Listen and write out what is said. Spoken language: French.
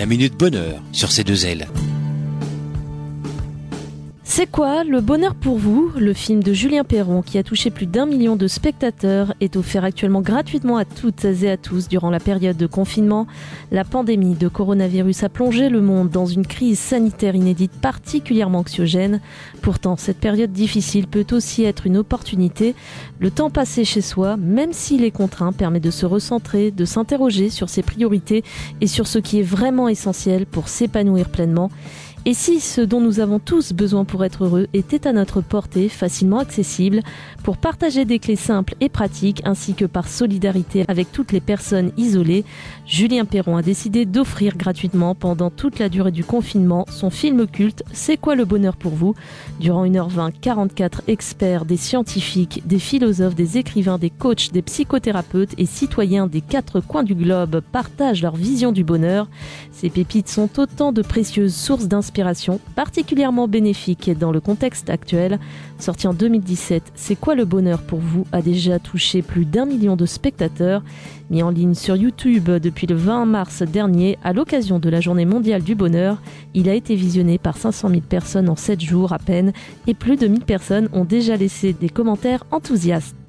La Minute Bonheur sur ces deux ailes. C'est quoi le bonheur pour vous ? Le film de Julien Perron, qui a touché plus d'1 million de spectateurs, est offert actuellement gratuitement à toutes et à tous durant la période de confinement. La pandémie de coronavirus a plongé le monde dans une crise sanitaire inédite particulièrement anxiogène. Pourtant, cette période difficile peut aussi être une opportunité. Le temps passé chez soi, même s'il est contraint, permet de se recentrer, de s'interroger sur ses priorités et sur ce qui est vraiment essentiel pour s'épanouir pleinement. Et si ce dont nous avons tous besoin pour être heureux était à notre portée, facilement accessible, pour partager des clés simples et pratiques, ainsi que par solidarité avec toutes les personnes isolées, Julien Perron a décidé d'offrir gratuitement pendant toute la durée du confinement son film culte « C'est quoi le bonheur pour vous ?» Durant 1h20, 44 experts, des scientifiques, des philosophes, des écrivains, des coachs, des psychothérapeutes et citoyens des 4 coins du globe partagent leur vision du bonheur. Ces pépites sont autant de précieuses sources d'inspiration particulièrement bénéfique dans le contexte actuel. Sorti en 2017, C'est quoi le bonheur pour vous a déjà touché plus d'1 million de spectateurs. Mis en ligne sur YouTube depuis le 20 mars dernier, à l'occasion de la Journée mondiale du bonheur, il a été visionné par 500 000 personnes en 7 jours à peine et plus de 1000 personnes ont déjà laissé des commentaires enthousiastes.